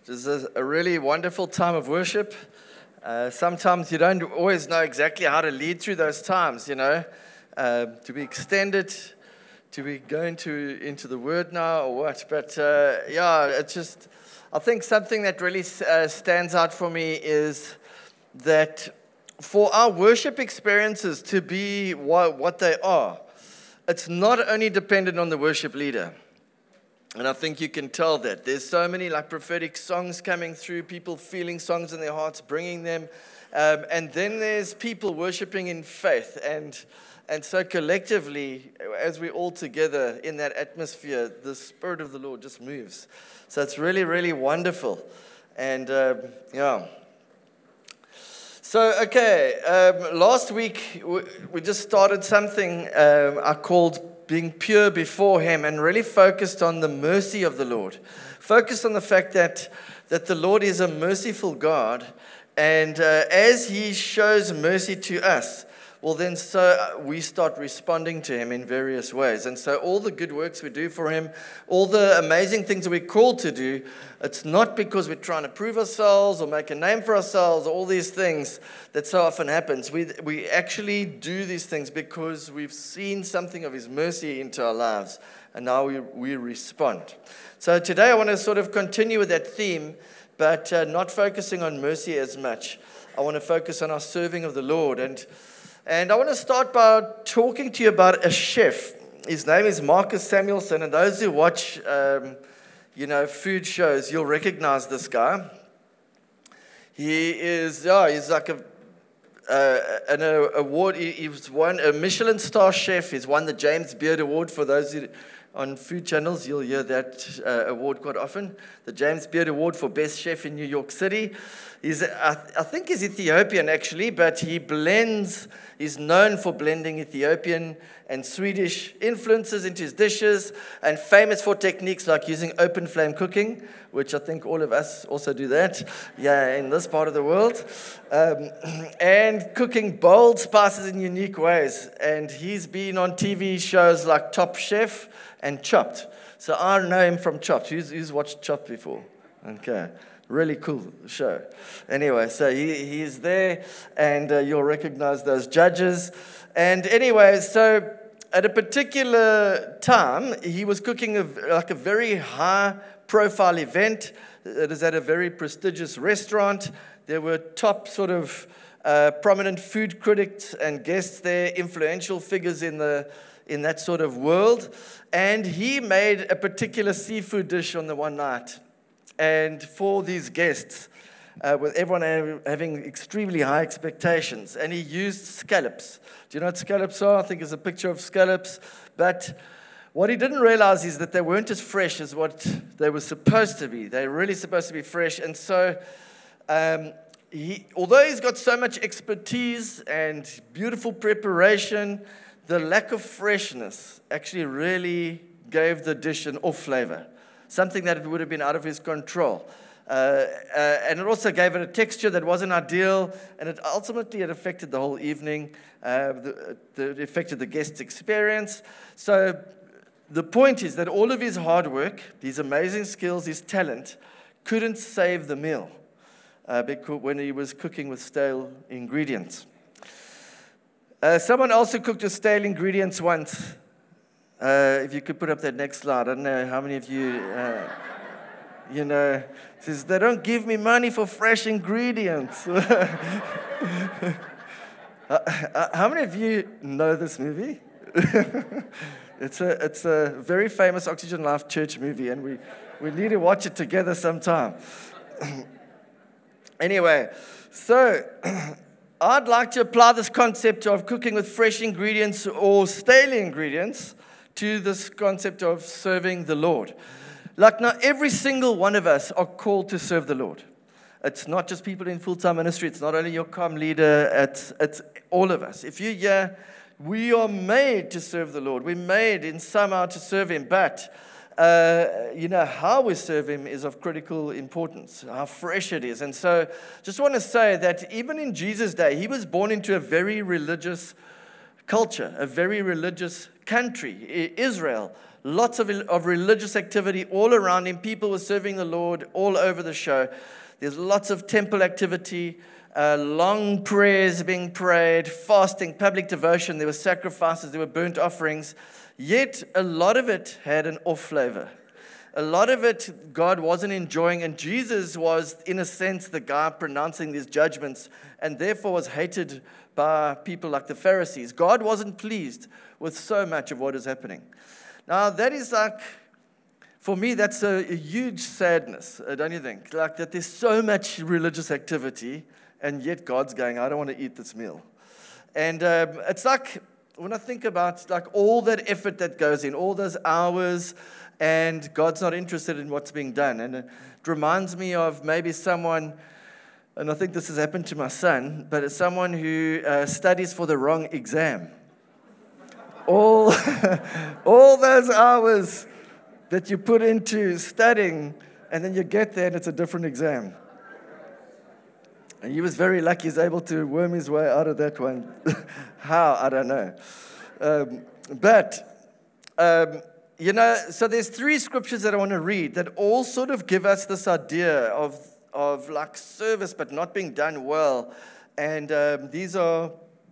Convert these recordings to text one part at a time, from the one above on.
This is a really wonderful time of worship. Sometimes you don't always know exactly how to lead through those times, to be extended, to be going into the Word now or what. But it's just, I think something that really stands out for me is that for our worship experiences to be what they are, it's not only dependent on the worship leader. And I think you can tell that. There's so many prophetic songs coming through, people feeling songs in their hearts, bringing them. And then there's people worshiping in faith. And so collectively, as we're all together in that atmosphere, the Spirit of the Lord just moves. So it's really, really wonderful. And So, last week we just started something I called being pure before Him, and really focused on the mercy of the Lord. Focused on the fact that the Lord is a merciful God, and as He shows mercy to us, well then so we start responding to Him in various ways. And so all the good works we do for Him, all the amazing things that we're called to do, it's not because we're trying to prove ourselves or make a name for ourselves, all these things that so often happens. We actually do these things because we've seen something of His mercy into our lives, and now we respond. So today I want to sort of continue with that theme, but not focusing on mercy as much. I want to focus on our serving of the Lord. And I want to start by talking to you about a chef. His name is Marcus Samuelsson, and those who watch, food shows, you'll recognize this guy. He's like an award. He's won a Michelin star chef. He's won the James Beard Award. For those who on food channels, you'll hear that award quite often. The James Beard Award for Best Chef in New York City. I think he's Ethiopian actually, but he's known for blending Ethiopian and Swedish influences into his dishes, and famous for techniques like using open flame cooking, which I think all of us also do that, in this part of the world, and cooking bold spices in unique ways. And he's been on TV shows like Top Chef and Chopped. So I know him from Chopped. Who's watched Chopped before? Okay. Really cool show. Anyway, so he's there, and you'll recognize those judges. And anyway, so at a particular time, he was cooking a very high-profile event. It is at a very prestigious restaurant. There were top sort of prominent food critics and guests there, influential figures in that sort of world. And he made a particular seafood dish on the one night. And for these guests, with everyone having extremely high expectations, and he used scallops. Do you know what scallops are? I think it's a picture of scallops. But what he didn't realize is that they weren't as fresh as what they were supposed to be. They're really supposed to be fresh. And so, although he's got so much expertise and beautiful preparation, the lack of freshness actually really gave the dish an off flavor. Something that would have been out of his control. And it also gave it a texture that wasn't ideal, and it ultimately affected the whole evening. It affected the guest's experience. So the point is that all of his hard work, his amazing skills, his talent, couldn't save the meal because when he was cooking with stale ingredients. Someone also cooked with stale ingredients once. If you could put up that next slide. I don't know how many of you, says, they don't give me money for fresh ingredients. How many of you know this movie? It's a very famous Oxygen Life Church movie, and we need to watch it together sometime. Anyway, so I'd like to apply this concept of cooking with fresh ingredients or stale ingredients to this concept of serving the Lord. Now, every single one of us are called to serve the Lord. It's not just people in full-time ministry. It's not only your comm leader. It's all of us. If you're here, we are made to serve the Lord. We're made in somehow to serve Him. But, how we serve Him is of critical importance, how fresh it is. And so just want to say that even in Jesus' day, He was born into a very religious culture, a very religious country, Israel. lots of religious activity all around him. People were serving the Lord all over the show. There's lots of temple activity, long prayers being prayed, fasting, public devotion. There were sacrifices, there were burnt offerings. Yet a lot of it had an off flavor. A lot of it God wasn't enjoying, and Jesus was, in a sense, the guy pronouncing these judgments, and therefore was hated by people like the Pharisees. God wasn't pleased with so much of what is happening. Now, that is like, for me, that's a huge sadness, don't you think? Like that there's so much religious activity, and yet God's going, I don't want to eat this meal. And it's like, when I think about like all that effort that goes in, all those hours, and God's not interested in what's being done. And it reminds me of maybe someone, and I think this has happened to my son, but it's someone who studies for the wrong exam. All those hours that you put into studying, and then you get there and it's a different exam. And he was very lucky. He's able to worm his way out of that one. How? I don't know. So there's 3 scriptures that I want to read that all sort of give us this idea of like service but not being done well. And these are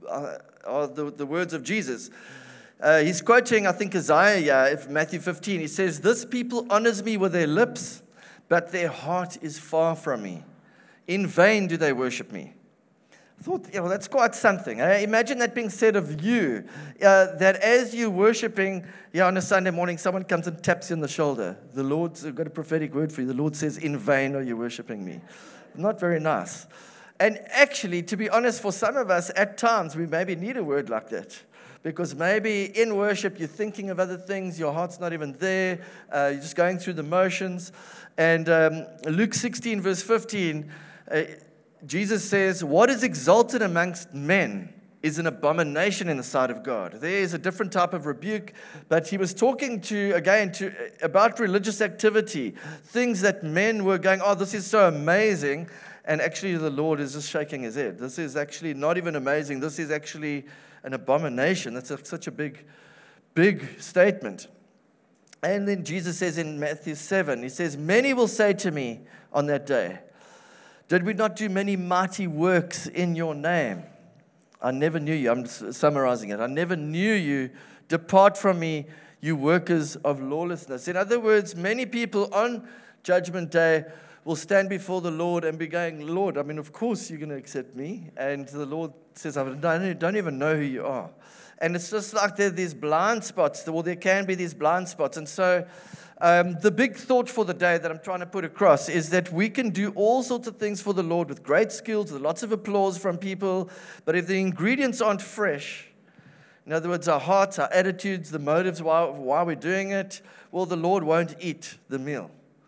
the words of Jesus. He's quoting, I think, Isaiah, Matthew 15. He says, "This people honors me with their lips, but their heart is far from me. In vain do they worship me." I thought, that's quite something. Imagine that being said of you, that as you're worshiping, on a Sunday morning, someone comes and taps you on the shoulder. The Lord's got a prophetic word for you. The Lord says, "In vain are you worshiping me." Not very nice. And actually, to be honest, for some of us, at times, we maybe need a word like that. Because maybe in worship, you're thinking of other things, your heart's not even there, you're just going through the motions. And Luke 16, verse 15, Jesus says, "What is exalted amongst men is an abomination in the sight of God." There is a different type of rebuke, but he was talking about religious activity, things that men were going, "Oh, this is so amazing," and actually the Lord is just shaking his head. This is actually not even amazing. This is actually an abomination. That's such a big statement. And then Jesus says in Matthew 7, he says, "Many will say to me on that day, 'Did we not do many mighty works in your name?' I never knew you." I'm summarizing it. "I never knew you. Depart from me, you workers of lawlessness." In other words, many people on Judgment Day will stand before the Lord and be going, "Lord, I mean, of course you're going to accept me." And the Lord says, "I don't even know who you are." And it's just like there are these blind spots, or there can be these blind spots. And so the big thought for the day that I'm trying to put across is that we can do all sorts of things for the Lord with great skills, with lots of applause from people, but if the ingredients aren't fresh, in other words, our hearts, our attitudes, the motives why we're doing it, well, the Lord won't eat the meal.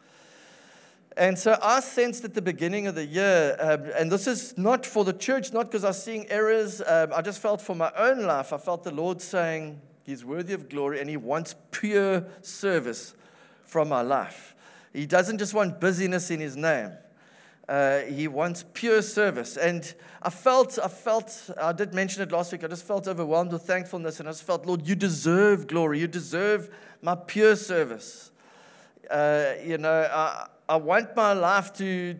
And so I sensed at the beginning of the year, and this is not for the church, not because I was seeing errors, I just felt for my own life, I felt the Lord saying He's worthy of glory and He wants pure service from our life. He doesn't just want busyness in His name. He wants pure service. And I did mention it last week, I just felt overwhelmed with thankfulness, and I just felt, Lord, you deserve glory. You deserve my pure service. I want my life to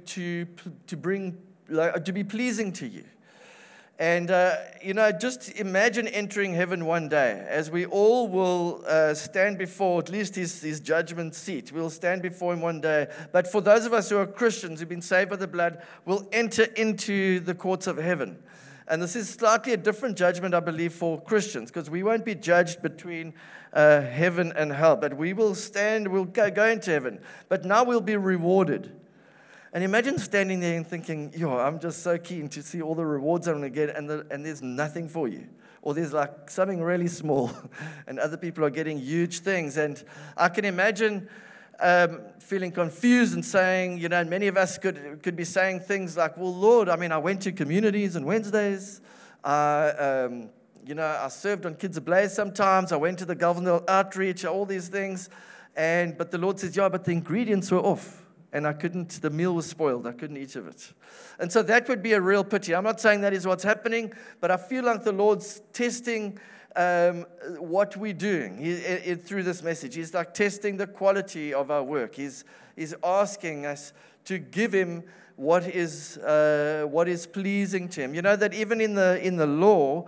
be pleasing to you. And, just imagine entering heaven one day, as we all will stand before at least his judgment seat. We'll stand before him one day. But for those of us who are Christians, who've been saved by the blood, we'll enter into the courts of heaven. And this is slightly a different judgment, I believe, for Christians, because we won't be judged between heaven and hell. But we'll go into heaven. But now we'll be rewarded. And imagine standing there and thinking, I'm just so keen to see all the rewards I'm going to get, and there's nothing for you. Or there's like something really small, and other people are getting huge things. And I can imagine feeling confused and saying, and many of us could be saying things like, well, Lord, I went to communities on Wednesdays. I served on Kids Ablaze sometimes. I went to the governmental outreach, all these things. But the Lord says, but the ingredients were off. and the meal was spoiled. I couldn't eat of it. And so that would be a real pity. I'm not saying that is what's happening, but I feel like the Lord's testing what we're doing through this message. He's like testing the quality of our work. He's asking us to give Him what is pleasing to Him. You know that even in the law,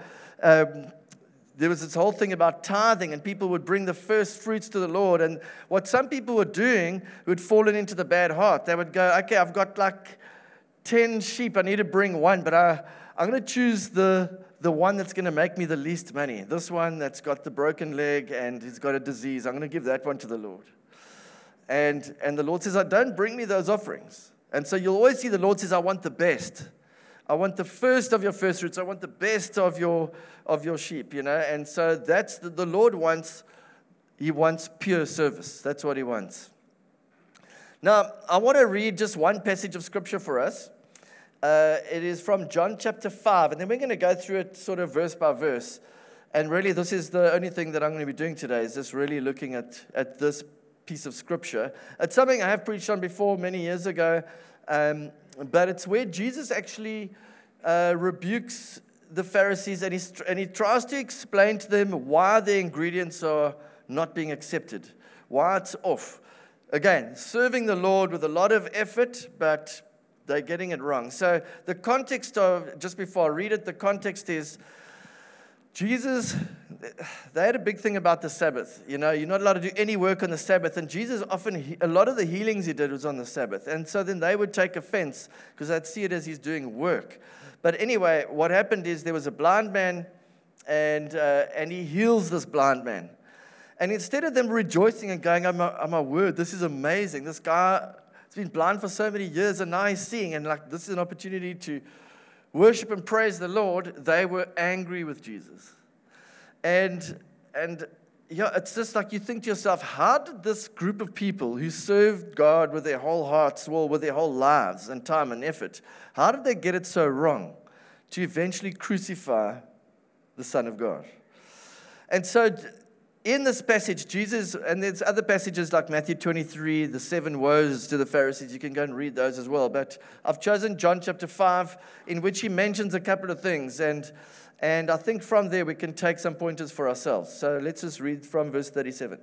there was this whole thing about tithing, and people would bring the first fruits to the Lord. And what some people were doing who had fallen into the bad heart, they would go, okay, I've got like 10 sheep. I need to bring one, but I'm going to choose the one that's going to make me the least money. This one that's got the broken leg and he's got a disease. I'm going to give that one to the Lord. And the Lord says, don't bring me those offerings. And so you'll always see the Lord says, I want the best. I want the first of your first fruits. I want the best of your sheep, you know. And so that's the Lord wants. He wants pure service. That's what He wants. Now, I want to read just one passage of Scripture for us. It is from John chapter 5, and then we're going to go through it sort of verse by verse. And really, this is the only thing that I'm going to be doing today, is just really looking at this piece of Scripture. It's something I have preached on before many years ago, but it's where Jesus actually rebukes the Pharisees, and he tries to explain to them why their ingredients are not being accepted, why it's off. Again, serving the Lord with a lot of effort, but they're getting it wrong. So the context of, just before I read it, the context is Jesus, they had a big thing about the Sabbath. You know, you're not allowed to do any work on the Sabbath. And Jesus often, a lot of the healings He did was on the Sabbath. And so then they would take offense because they'd see it as He's doing work. But anyway, what happened is there was a blind man and He heals this blind man. And instead of them rejoicing and going, oh my word, this is amazing. This guy has been blind for so many years and now he's seeing. And like, this is an opportunity to worship and praise the Lord. They were angry with Jesus. And yeah, it's just like you think to yourself, how did this group of people who served God with their whole hearts, well, with their whole lives and time and effort, how did they get it so wrong to eventually crucify the Son of God? And so in this passage, Jesus, and there's other passages like Matthew 23, the 7 woes to the Pharisees. You can go and read those as well. But I've chosen John chapter 5, in which He mentions a couple of things. And I think from there we can take some pointers for ourselves. So let's just read from verse 37.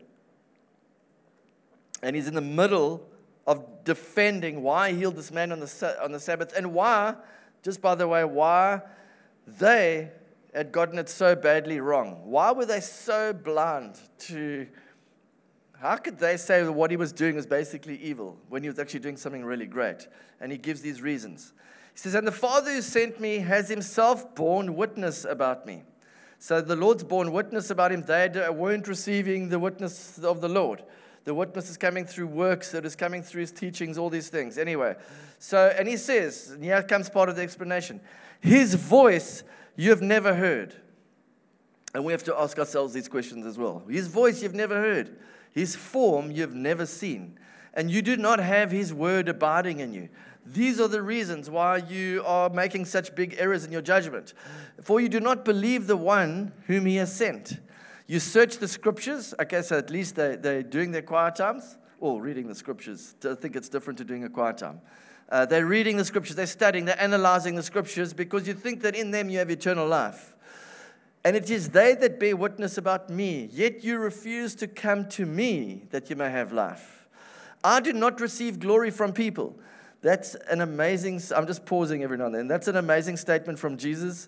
And He's in the middle of defending why He healed this man on the Sabbath, and why, just by the way, why they had gotten it so badly wrong. Why were they so blind to, how could they say that what He was doing was basically evil when He was actually doing something really great? And He gives these reasons. He says, and the Father who sent me has Himself borne witness about me. So the Lord's borne witness about Him. They weren't receiving the witness of the Lord. The witness is coming through works, that is coming through His teachings, all these things. Anyway, so, and He says, and here comes part of the explanation, His voice you have never heard. And we have to ask ourselves these questions as well. His voice you've never heard. His form you've never seen. And you do not have His word abiding in you. These are the reasons why you are making such big errors in your judgment. For you do not believe the one whom He has sent. You search the Scriptures. Okay, so at least they're doing their quiet times. Or reading the Scriptures. I think it's different to doing a quiet time. They're reading the Scriptures, they're studying, they're analyzing the Scriptures because you think that in them you have eternal life. And it is they that bear witness about me, yet you refuse to come to me that you may have life. I do not receive glory from people. That's an amazing, I'm just pausing every now and then. That's an amazing statement from Jesus.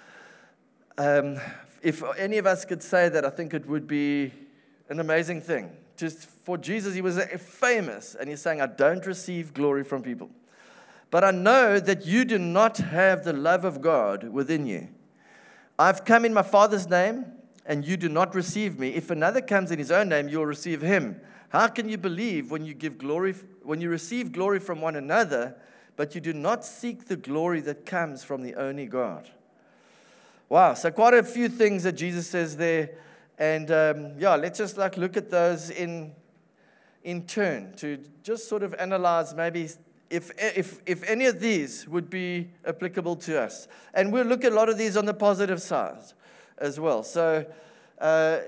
If any of us could say that, I think it would be an amazing thing. Just for Jesus, He was famous, and He's saying, I don't receive glory from people. But I know that you do not have the love of God within you. I've come in my Father's name, and you do not receive me. If another comes in his own name, you'll receive him. How can you believe when you receive glory from one another, but you do not seek the glory that comes from the only God? Wow, so quite a few things that Jesus says there. And let's just look at those in turn to just sort of analyze maybe if any of these would be applicable to us. And we'll look at a lot of these on the positive side as well. So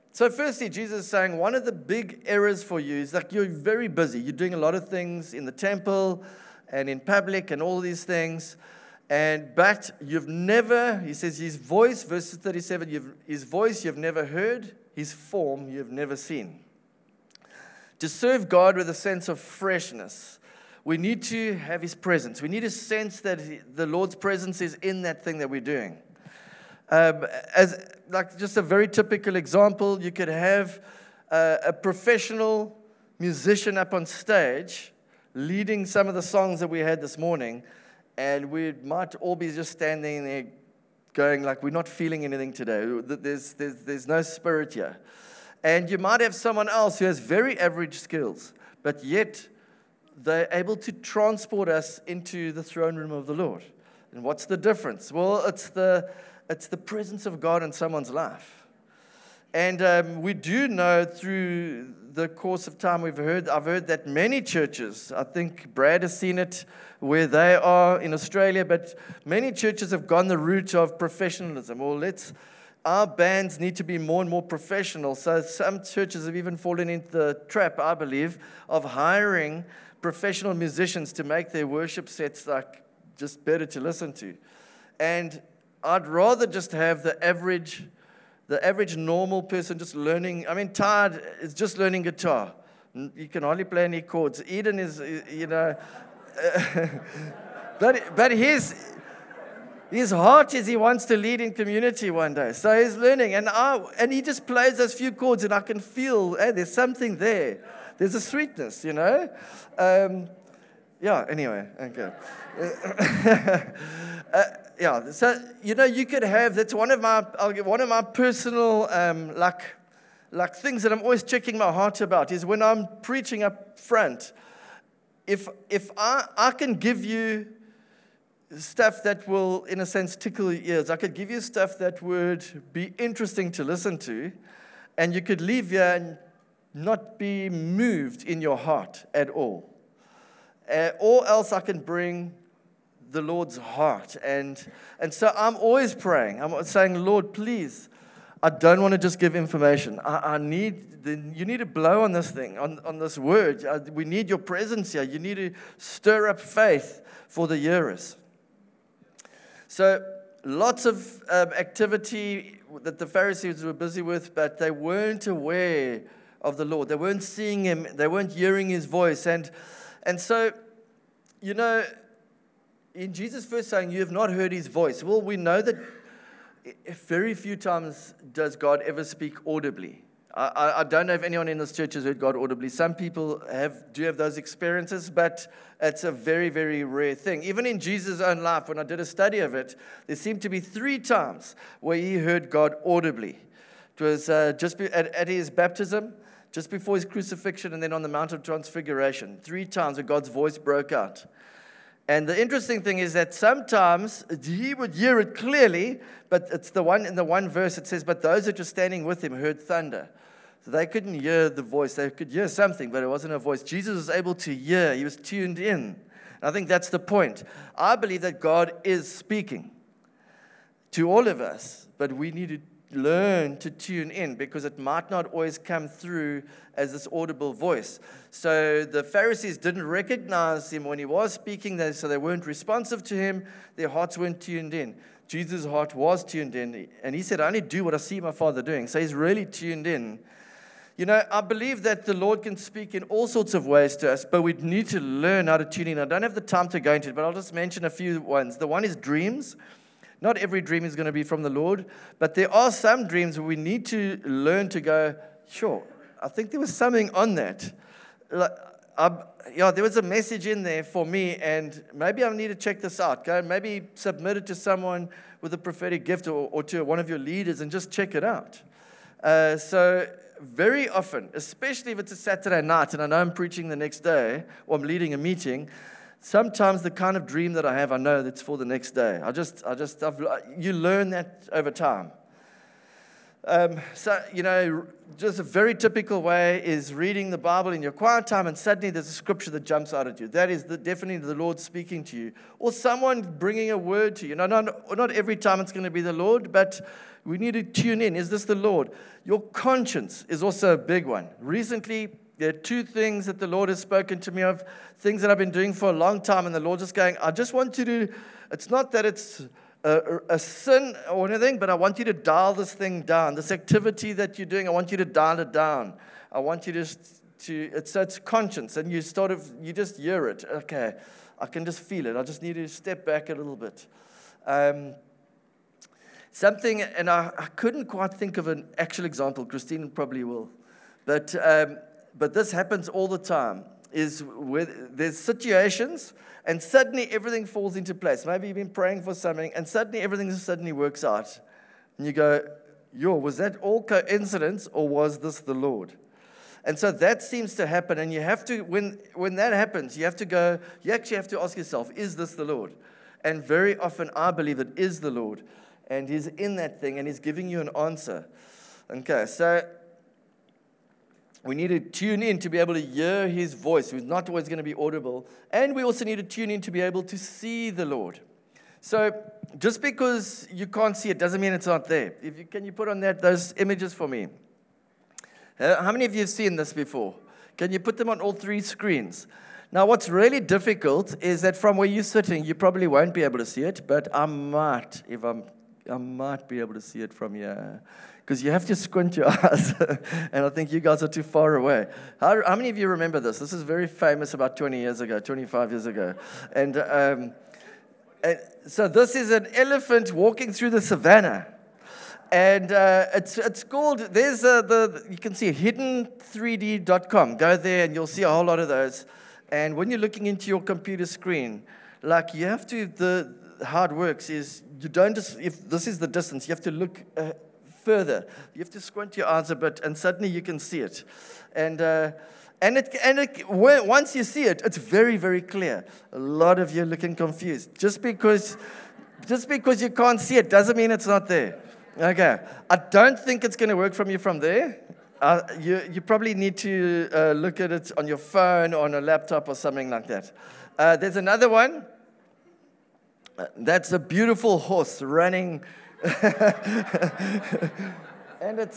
So firstly, Jesus is saying one of the big errors for you is that you're very busy. You're doing a lot of things in the temple and in public and all these things. But you've never, he says, his voice, verse 37, his voice you've never heard, his form you've never seen. To serve God with a sense of freshness, we need to have his presence. We need to sense that the Lord's presence is in that thing that we're doing. As like just a very typical example, you could have a professional musician up on stage leading some of the songs that we had this morning, and we might all be just standing there going like, we're not feeling anything today. There's no spirit here. And you might have someone else who has very average skills, but yet they're able to transport us into the throne room of the Lord. And what's the difference? Well, it's the presence of God in someone's life. And we do know through the course of time I've heard that many churches, I think Brad has seen it where they are in Australia, but many churches have gone the route of professionalism. Well, our bands need to be more and more professional. So some churches have even fallen into the trap, I believe, of hiring professional musicians to make their worship sets like just better to listen to. And I'd rather just have the average normal person just learning. I mean, Todd is just learning guitar. He can hardly play any chords. Eden is, but his heart is he wants to lead in community one day. So he's learning, and he just plays those few chords, and I can feel, hey, there's something there. There's a sweetness, Anyway, okay. So you could have. That's one of my personal like things that I'm always checking my heart about is when I'm preaching up front. If I can give you stuff that will, in a sense, tickle your ears. I could give you stuff that would be interesting to listen to, and you could leave here and not be moved in your heart at all. Or else I can bring the Lord's heart. And so I'm always praying. I'm saying, Lord, please, I don't want to just give information. You need to blow on this thing, on this word. We need your presence here. You need to stir up faith for the hearers. So lots of activity that the Pharisees were busy with, but they weren't aware of the Lord. They weren't seeing him. They weren't hearing his voice. And so, in Jesus' first saying, you have not heard his voice. Well, we know that very few times does God ever speak audibly. I don't know if anyone in this church has heard God audibly. Some people do have those experiences, but it's a very, very rare thing. Even in Jesus' own life, when I did a study of it, there seemed to be 3 times where he heard God audibly. It was just at his baptism, just before his crucifixion, and then on the Mount of Transfiguration. 3 times where God's voice broke out. And the interesting thing is that sometimes he would hear it clearly, but it's in the one verse it says, but those that were standing with him heard thunder. So they couldn't hear the voice. They could hear something, but it wasn't a voice. Jesus was able to hear. He was tuned in. And I think that's the point. I believe that God is speaking to all of us, but we need to learn to tune in because it might not always come through as this audible voice. So the Pharisees didn't recognize him when he was speaking, so they weren't responsive to him. Their hearts weren't tuned in. Jesus' heart was tuned in, and he said, I only do what I see my Father doing. So he's really tuned in. I believe that the Lord can speak in all sorts of ways to us, but we need to learn how to tune in. I don't have the time to go into it, but I'll just mention a few ones. The one is dreams. Not every dream is going to be from the Lord, but there are some dreams where we need to learn to go, sure, I think there was something on that. There was a message in there for me, and maybe I need to check this out. Go, maybe submit it to someone with a prophetic gift or to one of your leaders and just check it out. So very often, especially if it's a Saturday night and I know I'm preaching the next day or I'm leading a meeting, sometimes the kind of dream that I have, I know that's for the next day. You learn that over time. Just a very typical way is reading the Bible in your quiet time, and suddenly there's a scripture that jumps out at you. That is definitely the Lord speaking to you, or someone bringing a word to you. Now, not every time it's going to be the Lord, but we need to tune in. Is this the Lord? Your conscience is also a big one. Recently, there are two things that the Lord has spoken to me of, things that I've been doing for a long time, and the Lord is going, I just want you to, it's not that it's a sin or anything, but I want you to dial this thing down. This activity that you're doing, I want you to dial it down. I want you it's conscience, and you just hear it. Okay, I can just feel it. I just need to step back a little bit. Something, and I couldn't quite think of an actual example. Christine probably will. But this happens all the time, is where there's situations and suddenly everything falls into place. Maybe you've been praying for something and suddenly everything suddenly works out. And you go, was that all coincidence or was this the Lord? And so that seems to happen, and you have to, when that happens, you actually have to ask yourself, is this the Lord? And very often I believe it is the Lord, and He's in that thing and He's giving you an answer. Okay, so we need to tune in to be able to hear His voice. He's not always going to be audible. And we also need to tune in to be able to see the Lord. So just because you can't see it doesn't mean it's not there. Can you put on those images for me? How many of you have seen this before? Can you put them on all three screens? Now, what's really difficult is that from where you're sitting, you probably won't be able to see it, but I might be able to see it from here. Because you have to squint your eyes, and I think you guys are too far away. How many of you remember this? This is very famous about 20 years ago, 25 years ago. And so this is an elephant walking through the savannah. And it's called, you can see hidden3d.com. Go there and you'll see a whole lot of those. And when you're looking into your computer screen, how it works is, you don't just, if this is the distance, you have to look further. You have to squint your eyes a bit, and suddenly you can see it. And once you see it, it's very, very clear. A lot of you are looking confused. Just because you can't see it doesn't mean it's not there. Okay. I don't think it's going to work from there. You probably need to look at it on your phone or on a laptop or something like that. There's another one. That's a beautiful horse running. And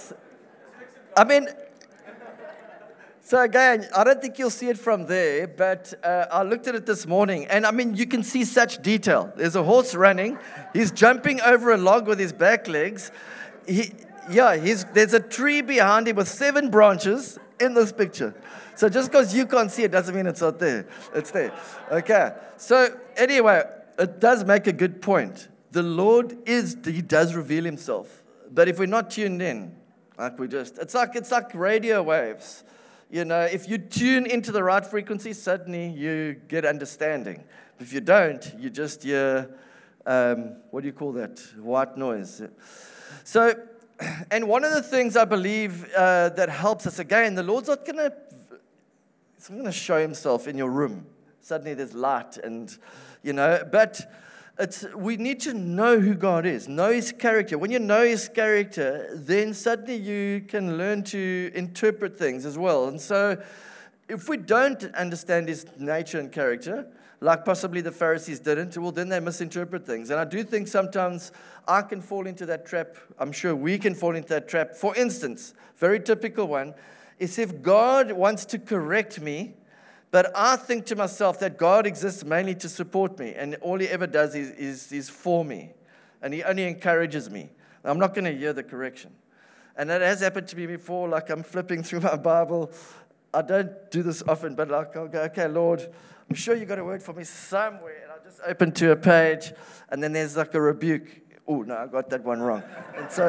so again, I don't think you'll see it from there, but I looked at it this morning, and you can see such detail. There's a horse running. He's jumping over a log with his back legs. There's a tree behind him with 7 branches in this picture. So just because you can't see it doesn't mean it's not there. It's there. Okay. So anyway, it does make a good point. The Lord He does reveal Himself. But if we're not tuned in, it's like radio waves. If you tune into the right frequency, suddenly you get understanding. If you don't, you just hear, what do you call that? White noise. So, and one of the things I believe that helps us, again, the Lord's not going to show Himself in your room. Suddenly there's light but we need to know who God is, know His character. When you know His character, then suddenly you can learn to interpret things as well. And so if we don't understand His nature and character, like possibly the Pharisees didn't, well, then they misinterpret things. And I do think sometimes I can fall into that trap. I'm sure we can fall into that trap. For instance, very typical one is if God wants to correct me, but I think to myself that God exists mainly to support me, and all He ever does is for me, and He only encourages me. I'm not going to hear the correction. And that has happened to me before, like I'm flipping through my Bible. I don't do this often, but I'll go, okay, Lord, I'm sure you got a word for me somewhere. And I'll just open to a page, and then there's like a rebuke. Oh, no, I got that one wrong. And so,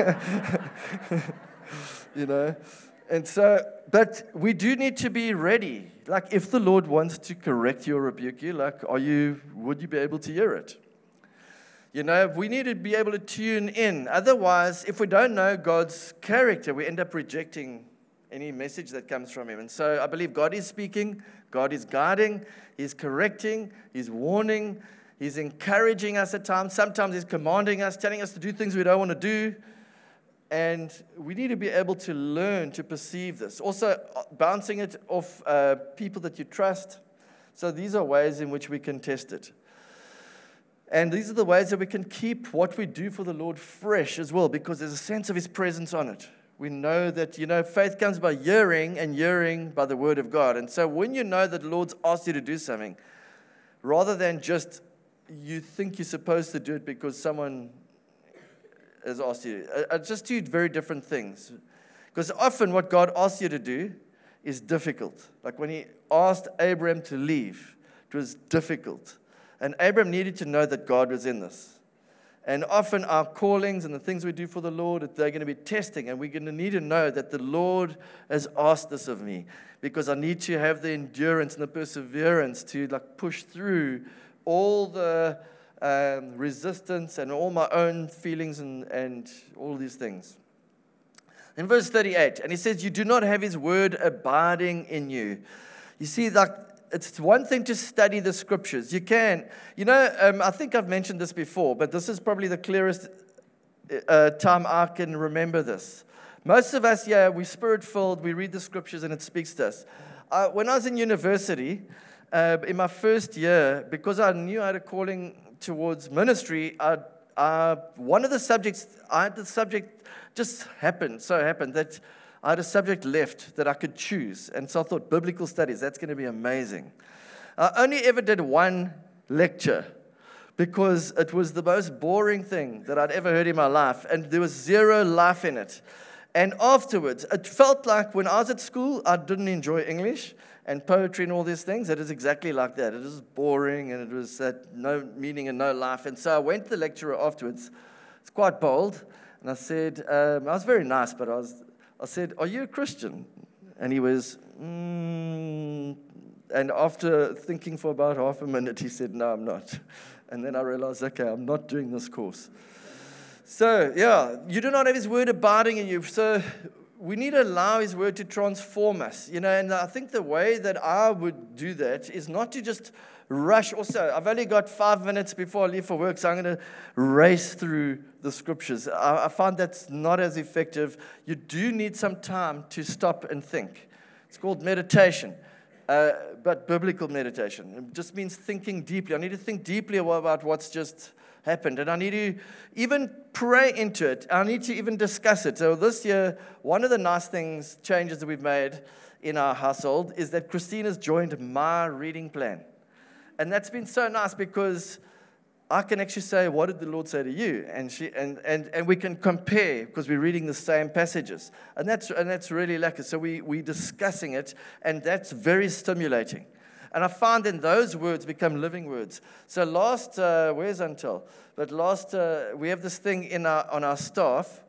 And so, but we do need to be ready. Like, if the Lord wants to correct you or rebuke you, would you be able to hear it? We need to be able to tune in. Otherwise, if we don't know God's character, we end up rejecting any message that comes from Him. And so I believe God is speaking, God is guiding, He's correcting, He's warning, He's encouraging us at times. Sometimes He's commanding us, telling us to do things we don't want to do. And we need to be able to learn to perceive this. Also, bouncing it off people that you trust. So these are ways in which we can test it. And these are the ways that we can keep what we do for the Lord fresh as well, because there's a sense of His presence on it. We know that, faith comes by hearing, and hearing by the Word of God. And so when you know that the Lord's asked you to do something, rather than just you think you're supposed to do it because someone has asked you, just two very different things. Because often what God asks you to do is difficult. Like when He asked Abraham to leave, it was difficult. And Abraham needed to know that God was in this. And often our callings and the things we do for the Lord, they're going to be testing. And we're going to need to know that the Lord has asked this of me. Because I need to have the endurance and the perseverance to push through all the resistance and all my own feelings and all these things. In verse 38, and he says, you do not have His word abiding in you. You see, it's one thing to study the scriptures. You can, I think I've mentioned this before, but this is probably the clearest time I can remember this. Most of us, we're spirit-filled, we read the scriptures and it speaks to us. When I was in university, in my first year, because I knew I had a calling towards ministry, one of the subjects, the subject just happened that I had a subject left that I could choose. And so I thought, biblical studies, that's going to be amazing. I only ever did one lecture because it was the most boring thing that I'd ever heard in my life. And there was zero life in it. And afterwards, it felt like when I was at school, I didn't enjoy English and poetry and all these things. It is exactly like that. It is boring and it was no meaning and no life. And so I went to the lecturer afterwards. It's quite bold. And I said, I was very nice, but I said, are you a Christian? And he was, And after thinking for about half a minute, he said, no, I'm not. And then I realized, okay, I'm not doing this course. So, you do not have His word abiding in you. So we need to allow His word to transform us. And I think the way that I would do that is not to just rush. Also, I've only got 5 minutes before I leave for work, so I'm going to race through the scriptures. I find that's not as effective. You do need some time to stop and think. It's called meditation, but biblical meditation. It just means thinking deeply. I need to think deeply about what's just happened, and I need to even pray into it. I need to even discuss it. So this year, one of the nice changes that we've made in our household is that Christina's joined my reading plan. And that's been so nice because I can actually say, what did the Lord say to you? And we can compare because we're reading the same passages. And that's really lekker. So we're discussing it, and that's very stimulating. And I find then those words become living words. So where's Antel? But we have this thing on our staff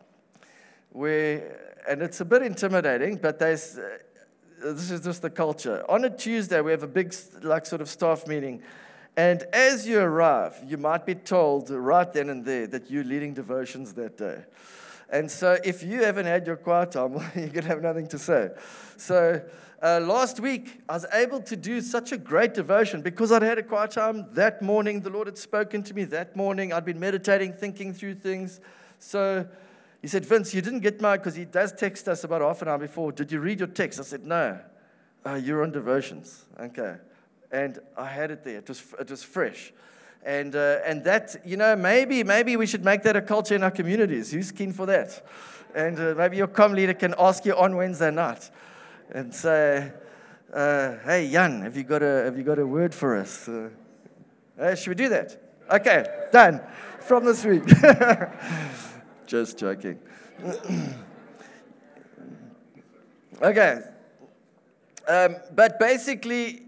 and it's a bit intimidating, but this is just the culture. On a Tuesday, we have a big sort of staff meeting. And as you arrive, you might be told right then and there that you're leading devotions that day. And so if you haven't had your quiet time, you're going to have nothing to say. So last week, I was able to do such a great devotion because I'd had a quiet time that morning. The Lord had spoken to me that morning. I'd been meditating, thinking through things. So he said, Vince, you didn't get because he does text us about half an hour before. Did you read your text? I said, no. You're on devotions. Okay. And I had it there. It was fresh. And that, maybe we should make that a culture in our communities. Who's keen for that? And maybe your comm leader can ask you on Wednesday night and say, hey, Jan, have you got a word for us? Should we do that? Okay, done. From this week. Just joking. Okay. But basically,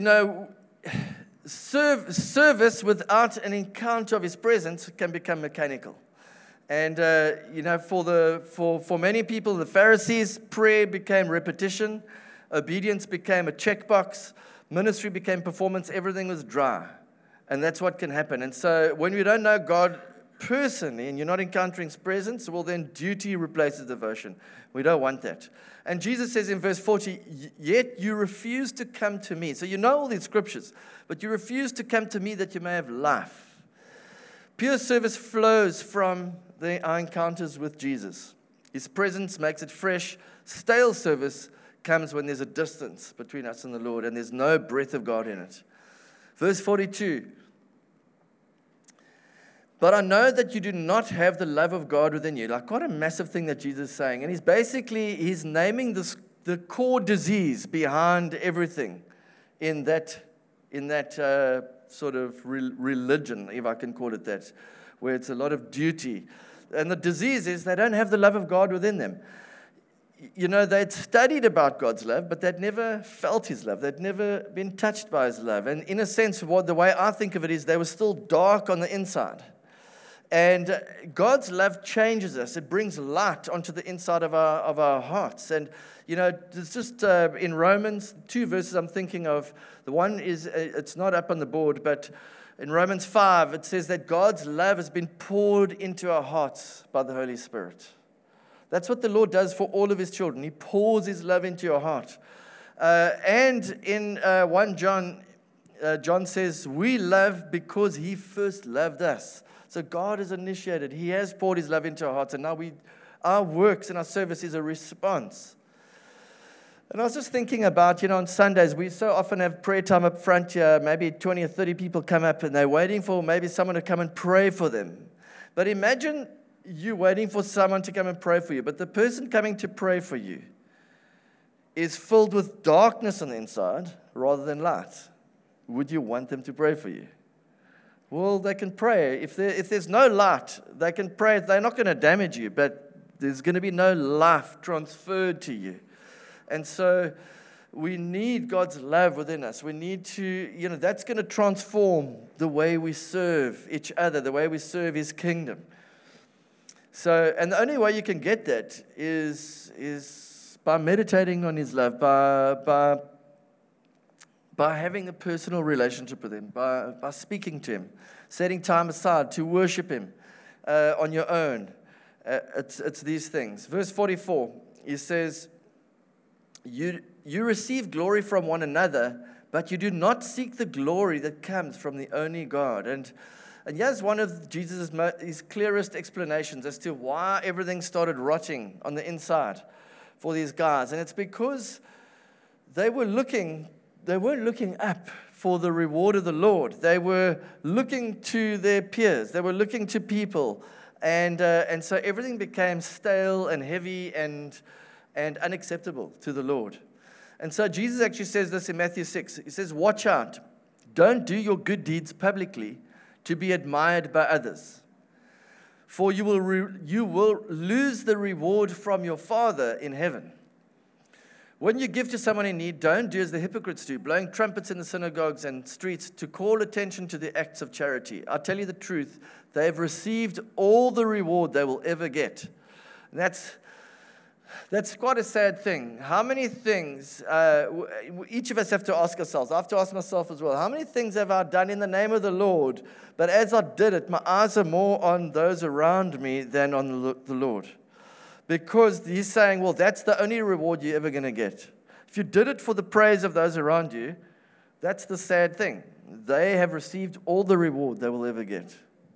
service without an encounter of His presence can become mechanical. And, for many people, the Pharisees, prayer became repetition. Obedience became a checkbox. Ministry became performance. Everything was dry. And that's what can happen. And so when you don't know God personally and you're not encountering His presence, well, then duty replaces devotion. We don't want that. And Jesus says in verse 40, yet you refuse to come to me. So you know all these scriptures, but you refuse to come to me that you may have life. Pure service flows from our encounters with Jesus. His presence makes it fresh. Stale service comes when there's a distance between us and the Lord and there's no breath of God in it. Verse 42. But I know that you do not have the love of God within you. Like, what a massive thing that Jesus is saying. And he's naming the core disease behind everything in that sort of religion, if I can call it that, where it's a lot of duty. And the disease is they don't have the love of God within them. You know, they'd studied about God's love, but they'd never felt His love. They'd never been touched by His love. And in a sense, the way I think of it is they were still dark on the inside. And God's love changes us. It brings light onto the inside of our hearts. And, you know, it's just in Romans, 2 verses I'm thinking of. The one is, it's not up on the board, but in Romans 5, it says that God's love has been poured into our hearts by the Holy Spirit. That's what the Lord does for all of His children. He pours His love into your heart. And in 1 John, John says, we love because He first loved us. So God has initiated. He has poured His love into our hearts. And now our works and our service is a response. And I was just thinking about, you know, on Sundays, we so often have prayer time up front here. Maybe 20 or 30 people come up and they're waiting for maybe someone to come and pray for them. But imagine you waiting for someone to come and pray for you. But the person coming to pray for you is filled with darkness on the inside rather than light. Would you want them to pray for you? Well, they can pray. If there's no light, they can pray. They're not going to damage you, but there's going to be no life transferred to you. And so we need God's love within us. We need to, you know, that's going to transform the way we serve each other, the way we serve His kingdom. So, and the only way you can get that is by meditating on His love, by having a personal relationship with Him, by speaking to Him, setting time aside to worship Him on your own. It's these things. Verse 44, He says, you receive glory from one another, but you do not seek the glory that comes from the only God. And here's one of Jesus' his clearest explanations as to why everything started rotting on the inside for these guys. And it's because they weren't looking up for the reward of the Lord. They were looking to their peers. They were looking to people. And so everything became stale and heavy and unacceptable to the Lord. And so Jesus actually says this in Matthew 6. He says, watch out. Don't do your good deeds publicly to be admired by others. For you will lose the reward from your Father in heaven. When you give to someone in need, don't do as the hypocrites do, blowing trumpets in the synagogues and streets to call attention to the acts of charity. I tell you the truth, they have received all the reward they will ever get. And that's quite a sad thing. How many things, each of us have to ask ourselves, I have to ask myself as well, how many things have I done in the name of the Lord, but as I did it, my eyes are more on those around me than on the Lord? Because He's saying, well, that's the only reward you're ever going to get. If you did it for the praise of those around you, that's the sad thing. They have received all the reward they will ever get.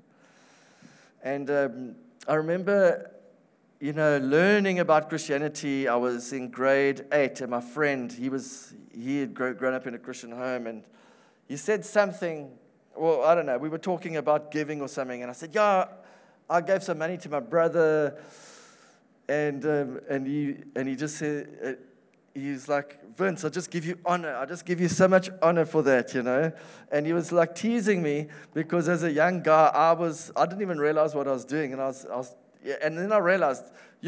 And I remember, you know, learning about Christianity. I was in grade 8, and my friend, he had grown up in a Christian home, and he said something, well, I don't know, we were talking about giving or something, and I said, yeah, I gave some money to my brother. And he just said, he's like, Vince, I just give you honor. I just give you so much honor for that, you know. And he was like teasing me because as a young guy, I didn't even realize what I was doing, and and then I realized,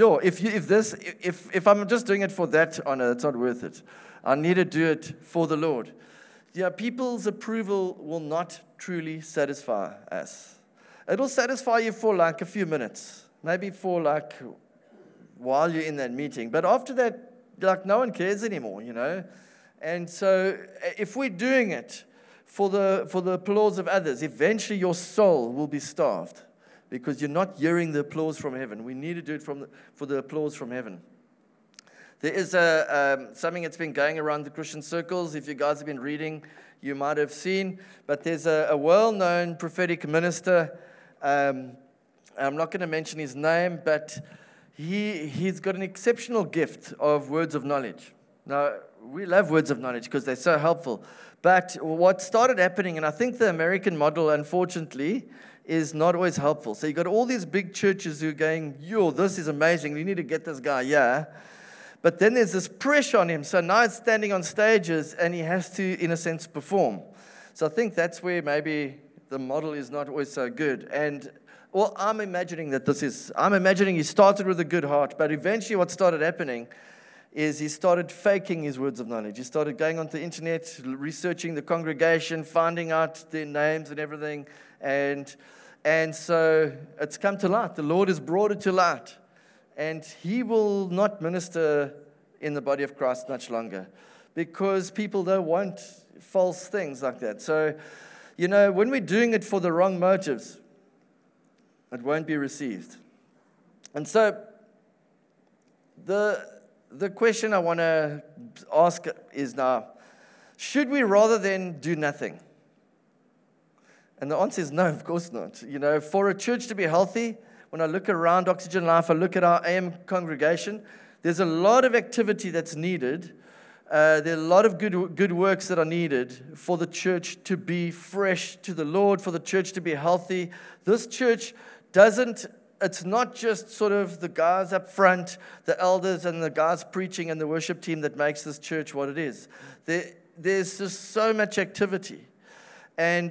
if I'm just doing it for that honor, it's not worth it. I need to do it for the Lord. Yeah, people's approval will not truly satisfy us. It'll satisfy you for like a few minutes, maybe for like while you're in that meeting. But after that, like no one cares anymore, you know. And so if we're doing it for the applause of others, eventually your soul will be starved because you're not hearing the applause from heaven. We need to do it for the applause from heaven. There is something that's been going around the Christian circles. If you guys have been reading, you might have seen. But there's a well-known prophetic minister. I'm not going to mention his name, but he's got an exceptional gift of words of knowledge. Now, we love words of knowledge because they're so helpful. But what started happening, and I think the American model, unfortunately, is not always helpful. So you've got all these big churches who are going, yo, this is amazing. We need to get this guy, yeah. But then there's this pressure on him. So now he's standing on stages and he has to, in a sense, perform. So I think that's where maybe the model is not always so good. And, well, I'm imagining he started with a good heart, but eventually what started happening is he started faking his words of knowledge. He started going onto the internet, researching the congregation, finding out their names and everything. And so it's come to light. The Lord has brought it to light. And he will not minister in the body of Christ much longer because people don't want false things like that. So, when we're doing it for the wrong motives, it won't be received. And so the question I want to ask is now, should we rather than do nothing? And the answer is no, of course not. For a church to be healthy, when I look around Oxygen Life, I look at our AM congregation, there's a lot of activity that's needed. There are a lot of good works that are needed for the church to be fresh to the Lord, for the church to be healthy. This church it's not just sort of the guys up front, the elders and the guys preaching and the worship team that makes this church what it is. There's just so much activity. And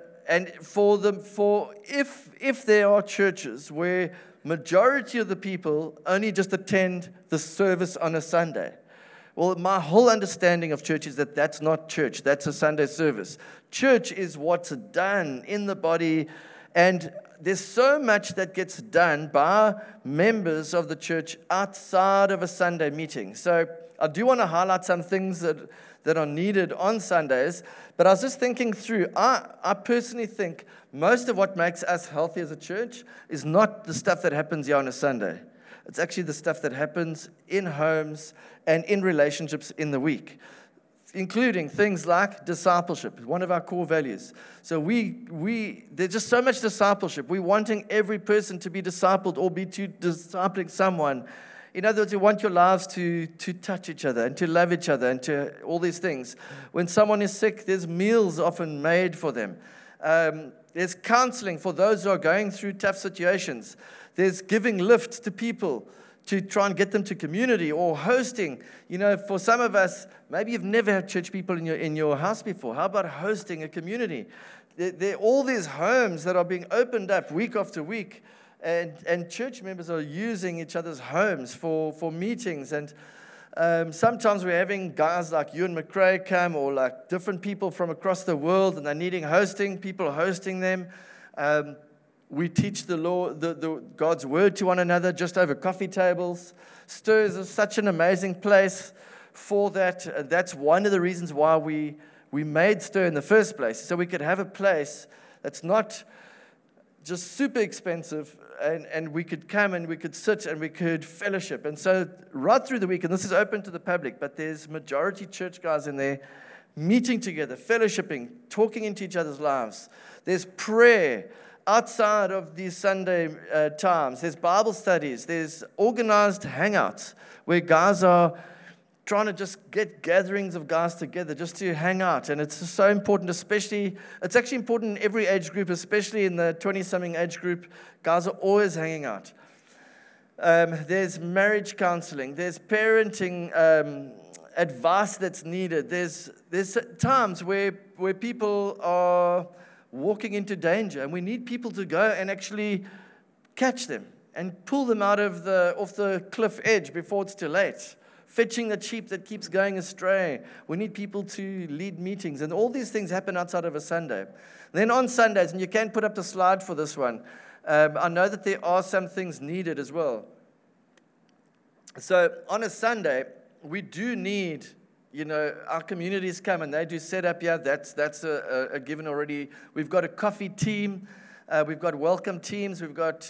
if there are churches where majority of the people only just attend the service on a Sunday, well, my whole understanding of church is that that's not church. That's a Sunday service. Church is what's done in the body, and there's so much that gets done by members of the church outside of a Sunday meeting. So I do want to highlight some things that are needed on Sundays, but I was just thinking through, I personally think most of what makes us healthy as a church is not the stuff that happens here on a Sunday. It's actually the stuff that happens in homes and in relationships in the week, including things like discipleship, one of our core values. So there's just so much discipleship. We're wanting every person to be discipled or be discipling someone. In other words, you want your lives to touch each other and to love each other and to all these things. When someone is sick, there's meals often made for them. There's counseling for those who are going through tough situations. There's giving lifts to people to try and get them to community, or hosting. For some of us, maybe you've never had church people in your house before. How about hosting a community? There are all these homes that are being opened up week after week, and church members are using each other's homes for meetings. And sometimes we're having guys like Ewan McRae come, or like different people from across the world, and they're needing hosting, people hosting them. We teach the Lord, God's word to one another just over coffee tables. Stir is such an amazing place for that. That's one of the reasons why we made Stir in the first place, so we could have a place that's not just super expensive, and we could come and we could sit and we could fellowship. And so right through the week, and this is open to the public, but there's majority church guys in there meeting together, fellowshipping, talking into each other's lives. There's prayer outside of these Sunday times. There's Bible studies. There's organized hangouts where guys are trying to just get gatherings of guys together just to hang out. And it's so important, it's actually important in every age group, especially in the 20-something age group. Guys are always hanging out. There's marriage counseling. There's parenting advice that's needed. There's times where people are walking into danger, and we need people to go and actually catch them and pull them off the cliff edge before it's too late. Fetching the sheep that keeps going astray. We need people to lead meetings, and all these things happen outside of a Sunday. Then on Sundays, and you can put up the slide for this one, I know that there are some things needed as well. So on a Sunday, we do need, our communities come and they do set up here. That's a given already. We've got a coffee team. We've got welcome teams. We've got,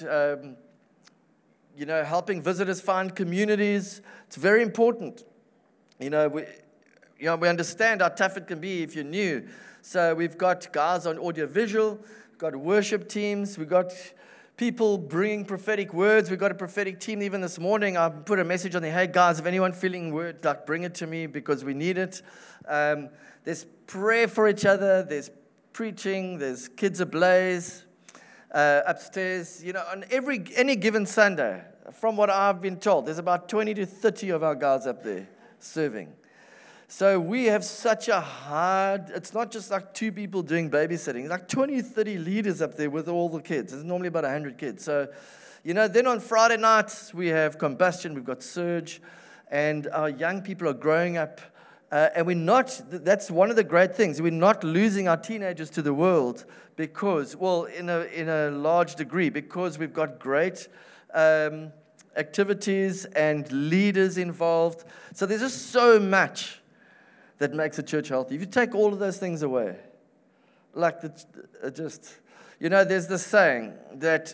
helping visitors find communities. It's very important. We understand how tough it can be if you're new. So we've got guys on audiovisual. We've got worship teams. We've got people bringing prophetic words. We've got a prophetic team. Even this morning, I put a message on there, hey guys, if anyone feeling word, like bring it to me because we need it. There's prayer for each other. There's preaching. There's kids ablaze upstairs. On any given Sunday, from what I've been told, there's about 20 to 30 of our guys up there serving. So we have such a hard, it's not just like 2 people doing babysitting, like 20, 30 leaders up there with all the kids. There's normally about 100 kids. So, then on Friday nights, we have Combustion, we've got Surge, and our young people are growing up. And that's one of the great things. We're not losing our teenagers to the world because, in a large degree, because we've got great activities and leaders involved. So there's just so much that makes a church healthy. If you take all of those things away, there's this saying that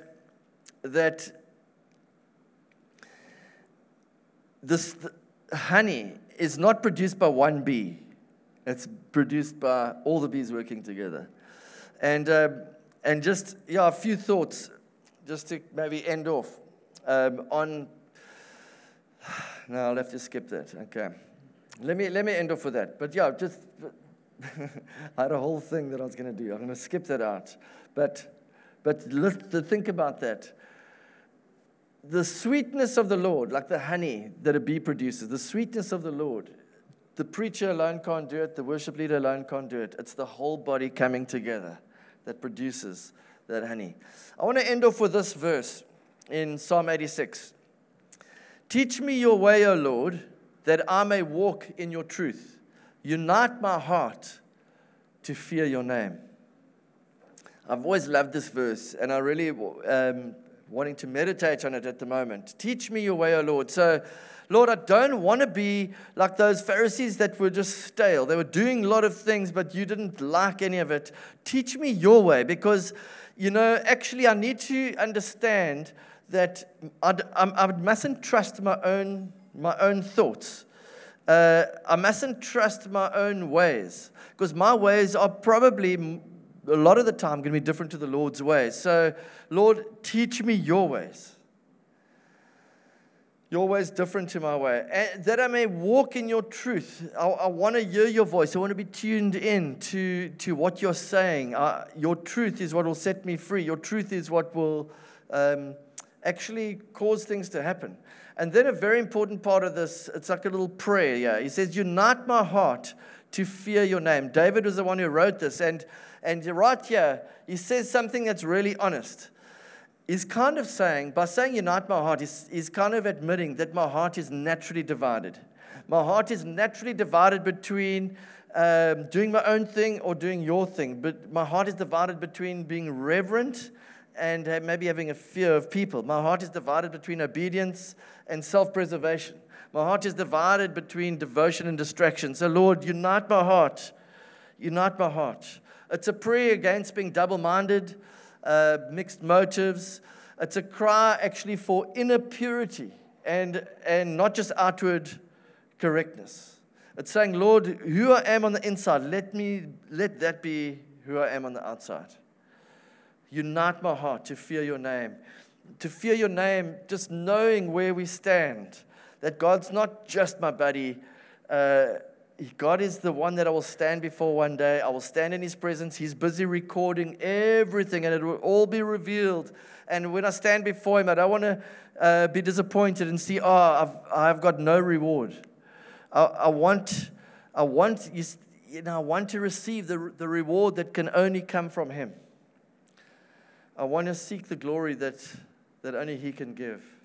this honey is not produced by one bee. It's produced by all the bees working together. And just, a few thoughts just to maybe end off on. No, I'll have to skip that. Okay. Let me end off with that. But just I had a whole thing that I was going to do. I'm going to skip that out. But let's think about that. The sweetness of the Lord, like the honey that a bee produces, the sweetness of the Lord, the preacher alone can't do it, the worship leader alone can't do it. It's the whole body coming together that produces that honey. I want to end off with this verse in Psalm 86. Teach me your way, O Lord, that I may walk in your truth. Unite my heart to fear your name. I've always loved this verse, and I really wanting to meditate on it at the moment. Teach me your way, O Lord. So, Lord, I don't want to be like those Pharisees that were just stale. They were doing a lot of things, but you didn't like any of it. Teach me your way, because, actually I need to understand that I mustn't trust my own thoughts. I mustn't trust my own ways, because my ways are probably a lot of the time going to be different to the Lord's ways. So, Lord, teach me your ways. Your way is different to my way. And that I may walk in your truth. I want to hear your voice. I want to be tuned in to what you're saying. Your truth is what will set me free. Your truth is what will actually cause things to happen. And then a very important part of this, it's like a little prayer. Yeah, he says, unite my heart to fear your name. David was the one who wrote this. And right here, he says something that's really honest. He's kind of saying, by saying unite my heart, he's kind of admitting that my heart is naturally divided. My heart is naturally divided between doing my own thing or doing your thing. But my heart is divided between being reverent and maybe having a fear of people. My heart is divided between obedience and self-preservation. My heart is divided between devotion and distraction. So, Lord, unite my heart. Unite my heart. It's a prayer against being double-minded, mixed motives. It's a cry actually for inner purity and not just outward correctness. It's saying, Lord, who I am on the inside, let that be who I am on the outside. Unite my heart to fear your name. To fear your name, just knowing where we stand. That God's not just my buddy. God is the one that I will stand before one day. I will stand in His presence. He's busy recording everything, and it will all be revealed. And when I stand before Him, I don't want to be disappointed and see, I've got no reward. I want to receive the reward that can only come from Him. I want to seek the glory that only He can give.